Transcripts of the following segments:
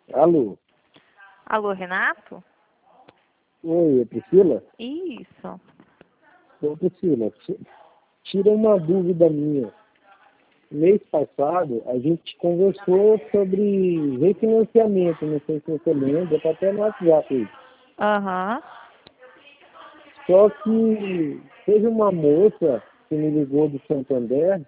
Alô? Alô, Renato? Oi, é Priscila? Isso. Ô, Priscila, tira uma dúvida minha. Mês passado, a gente conversou sobre refinanciamento, não sei se você lembra, tá até no WhatsApp aí. Aham. Só que teve uma moça que me ligou do Santander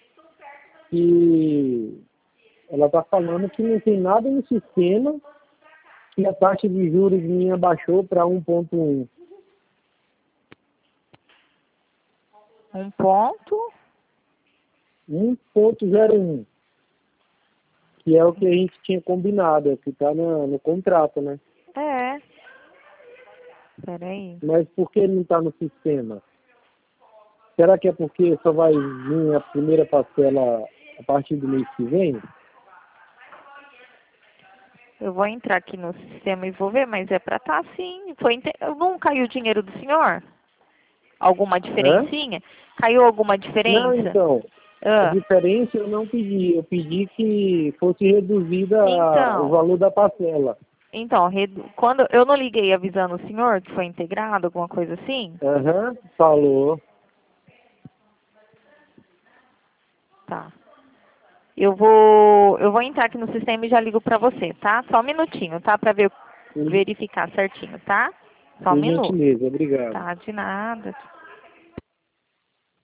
que ela tá falando que não tem nada no sistema, que a taxa de juros minha baixou para 1,1. Um ponto. 1,01, que é o que a gente tinha combinado, é que está no contrato, né? É. Peraí. Mas por que não está no sistema? Será que é porque só vai vir a primeira parcela a partir do mês que vem? Eu vou entrar aqui no sistema e vou ver, mas é pra estar sim. Não caiu o dinheiro do senhor? Alguma Hã? diferencinha? Caiu alguma Não, diferença? então, a Ah, diferença eu não pedi, eu pedi que fosse reduzida o então, valor da parcela. quando eu não liguei avisando o senhor que foi integrado, alguma coisa assim? Aham, falou. Tá. Eu vou entrar aqui no sistema e já ligo pra você, tá? Só um minutinho, tá? Pra verificar certinho, tá? Só um Por minuto. gentileza, obrigado. Tá, de nada.